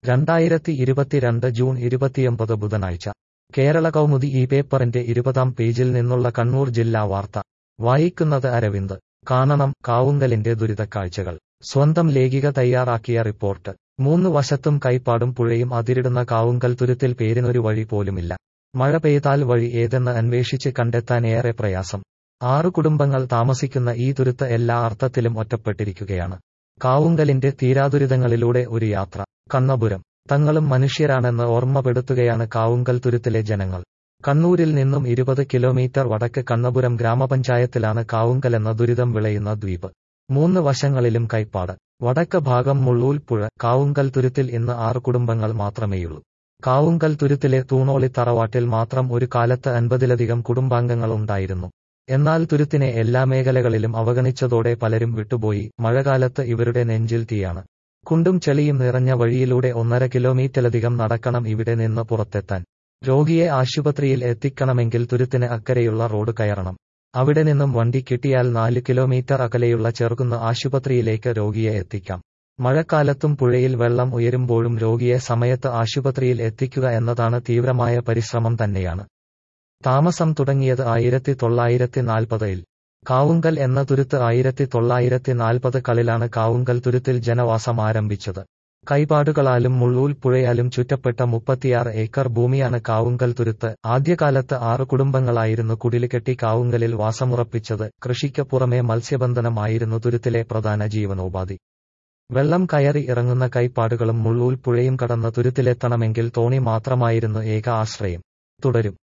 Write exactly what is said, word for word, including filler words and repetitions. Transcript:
രണ്ടായിരത്തി ഇരുപത്തിരണ്ട് ജൂൺ ഇരുപത്തിയൊമ്പത് ബുധനാഴ്ച കേരള കൗമുദി ഈ പേപ്പറിന്റെ ഇരുപതാം പേജിൽ നിന്നുള്ള കണ്ണൂർ ജില്ലാ വാർത്ത വായിക്കുന്നത് അരവിന്ദ്. കാണണം കാവുങ്കലിന്റെ ദുരിതക്കാഴ്ചകൾ. സ്വന്തം ലേഖിക തയ്യാറാക്കിയ റിപ്പോർട്ട്. മൂന്ന് വശത്തും കൈപ്പാടും പുഴയും അതിരിടുന്ന കാവുങ്കൽ തുരുത്തിൽ പേരിനൊരു വഴി പോലുമില്ല. മഴ പെയ്താൽ വഴി ഏതെന്ന് അന്വേഷിച്ച് കണ്ടെത്താൻ ഏറെ പ്രയാസം. ആറു കുടുംബങ്ങൾ താമസിക്കുന്ന ഈ തുരുത്ത് എല്ലാ അർത്ഥത്തിലും ഒറ്റപ്പെട്ടിരിക്കുകയാണ്. കാവുങ്കലിന്റെ തീരാദുരിതങ്ങളിലൂടെ ഒരു യാത്ര. കണ്ണപുരം. തങ്ങളും മനുഷ്യരാണെന്ന് ഓർമ്മപ്പെടുത്തുകയാണ് കാവുങ്കൽ തുരുത്തിലെ ജനങ്ങൾ. കണ്ണൂരിൽ നിന്നും ഇരുപത് കിലോമീറ്റർ വടക്ക് കണ്ണപുരം ഗ്രാമപഞ്ചായത്തിലാണ് കാവുങ്കലെന്ന ദുരിതം വിളയുന്ന ദ്വീപ്. മൂന്ന് വശങ്ങളിലും കൈപ്പാട്. വടക്ക് ഭാഗം മുള്ളൂൽ പുഴ. കാവുങ്കൽ തുരുത്തിൽ ഇന്ന് ആറ് കുടുംബങ്ങൾ മാത്രമേയുള്ളൂ. കാവുങ്കൽ തുരുത്തിലെ തൂണോളി തറവാട്ടിൽ മാത്രം ഒരു കാലത്ത് അൻപതിലധികം കുടുംബാംഗങ്ങൾ ഉണ്ടായിരുന്നു. എന്നാൽ തുരുത്തിനെ എല്ലാ മേഖലകളിലും അവഗണിച്ചതോടെ പലരും വിട്ടുപോയി. മഴകാലത്ത് ഇവരുടെ നെഞ്ചിൽ തീയാണ്. കുണ്ടും ചെളിയും നിറഞ്ഞ വഴിയിലൂടെ ഒന്നര കിലോമീറ്ററിലധികം നടക്കണം ഇവിടെ നിന്ന് പുറത്തെത്താൻ. രോഗിയെ ആശുപത്രിയിൽ എത്തിക്കണമെങ്കിൽ തുരുത്തിന് അക്കരെയുള്ള റോഡ് കയറണം. അവിടെ നിന്നും വണ്ടി കിട്ടിയാൽ നാല് കിലോമീറ്റർ അകലെയുള്ള ചെറുകുന്ന് ആശുപത്രിയിലേക്ക് രോഗിയെ എത്തിക്കാം. മഴക്കാലത്തും പുഴയിൽ വെള്ളം ഉയരുമ്പോഴും രോഗിയെ സമയത്ത് ആശുപത്രിയിൽ എത്തിക്കുക എന്നതാണ് തീവ്രമായ പരിശ്രമം തന്നെയാണ്. താമസം തുടങ്ങിയത് ആയിരത്തി തൊള്ളായിരത്തി നാൽപ്പതിൽ. കാവുങ്കൽ എന്ന തുരുത്ത് ആയിരത്തി തൊള്ളായിരത്തി നാൽപ്പത് കളിലാണ് കാവുങ്കൽ തുരുത്തിൽ ജനവാസം ആരംഭിച്ചത്. കൈപാടുകളാലും മുള്ളൂൽ പുഴയാലും ചുറ്റപ്പെട്ട മുപ്പത്തിയാറ് ഏക്കർ ഭൂമിയാണ് കാവുങ്കൽ തുരുത്ത്. ആദ്യകാലത്ത് ആറ് കുടുംബങ്ങളായിരുന്നു കുടിലുകെട്ടി കാവുങ്കലിൽ വാസമുറപ്പിച്ചത്. കൃഷിക്ക് പുറമെ മത്സ്യബന്ധനമായിരുന്നു തുരുത്തിലെ പ്രധാന ജീവനോപാധി. വെള്ളം കയറി ഇറങ്ങുന്ന കൈപ്പാടുകളും മുള്ളൂൽ പുഴയും കടന്ന് തുരുത്തിലെത്തണമെങ്കിൽ തോണി മാത്രമായിരുന്നു ഏക ആശ്രയം. തുടരും.